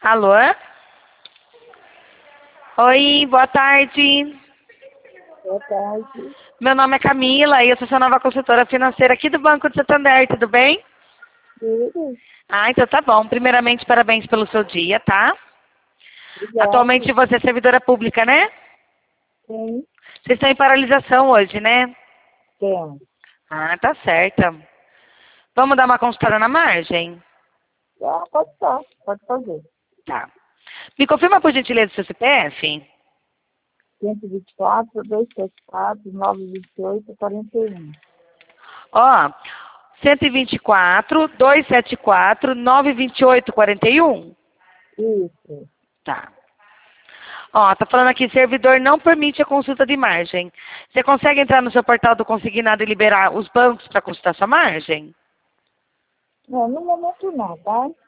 Alô? Oi, boa tarde. Boa tarde. Meu nome é Camila e eu sou sua nova consultora financeira aqui do Banco de Santander, tudo bem? Tudo? Ah, então tá bom. Primeiramente, parabéns pelo seu dia, tá? Obrigada. Atualmente você é servidora pública, né? Sim, Vocês estão em paralisação hoje, né? tem. Ah, tá certa. Vamos dar uma consultada na margem? Ah, pode estar, pode fazer. Tá. Me confirma, por gentileza, o seu CPF? 124, 274, 928, 41. Ó, 124, 274, 928, 41. Isso. Tá. Ó, tá falando aqui, servidor não permite a consulta de margem. Você consegue entrar no seu portal do Consignado e liberar os bancos para consultar sua margem? Não, no momento não, tá?